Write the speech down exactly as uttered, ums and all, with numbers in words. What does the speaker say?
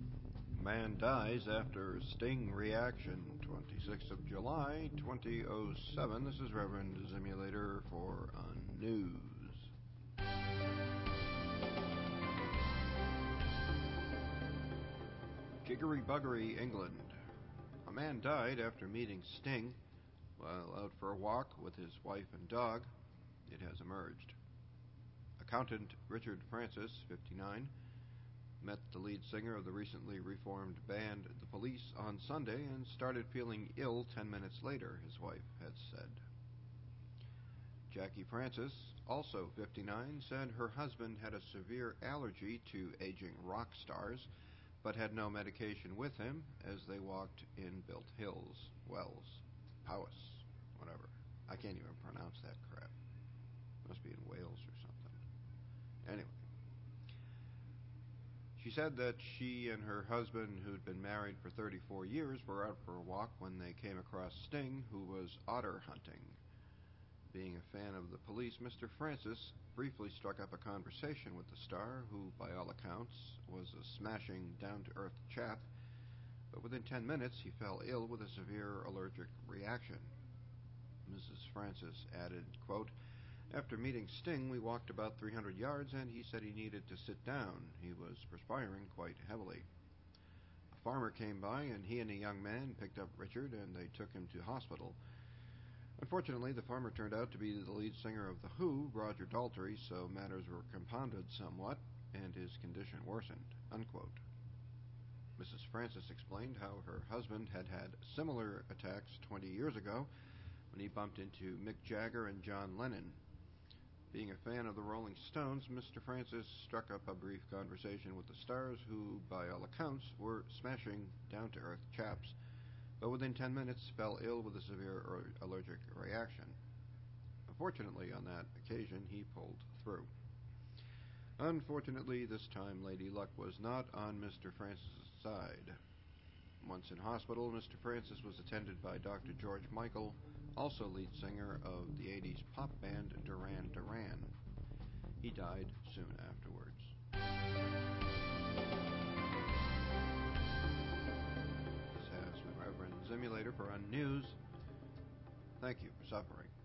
Man dies after sting reaction. twenty-sixth of July, twenty oh seven. This is Reverend Simulator for Unnews. Jiggery Buggery, England. A man died after meeting Sting while out for a walk with his wife and dog. It has emerged. Accountant Richard Francis, fifty-nine, met the lead singer of the recently reformed band The Police on Sunday and started feeling ill ten minutes later, his wife had said. Jackie Francis, also fifty-nine, said her husband had a severe allergy to aging rock stars, but had no medication with him as they walked in Built Hills, Wells, Powys, whatever. I can't even pronounce that crap. Must be in Wales or something. Anyway. She said that she and her husband, who'd been married for thirty-four years, were out for a walk when they came across Sting, who was otter hunting. Being a fan of The Police, Mister Francis briefly struck up a conversation with the star, who, by all accounts, was a smashing, down-to-earth chap, but within ten minutes he fell ill with a severe allergic reaction. Missus Francis added, quote, "After meeting Sting, we walked about three hundred yards, and he said he needed to sit down. He was perspiring quite heavily. A farmer came by, and he and a young man picked up Richard, and they took him to hospital. Unfortunately, the farmer turned out to be the lead singer of The Who, Roger Daltrey, so matters were compounded somewhat, and his condition worsened." Unquote. Missus Francis explained how her husband had had similar attacks twenty years ago when he bumped into Mick Jagger and John Lennon. Being a fan of the Rolling Stones, Mister Francis struck up a brief conversation with the stars, who, by all accounts, were smashing, down-to-earth chaps, but within ten minutes fell ill with a severe allergic reaction. Unfortunately, on that occasion, he pulled through. Unfortunately, this time Lady Luck was not on Mister Francis' side. Once in hospital, Mister Francis was attended by Doctor George Michael, also lead singer of the eighties pop band Duran Duran. He died soon afterwards. This has been Reverend Simulator for Unnews. Thank you for suffering.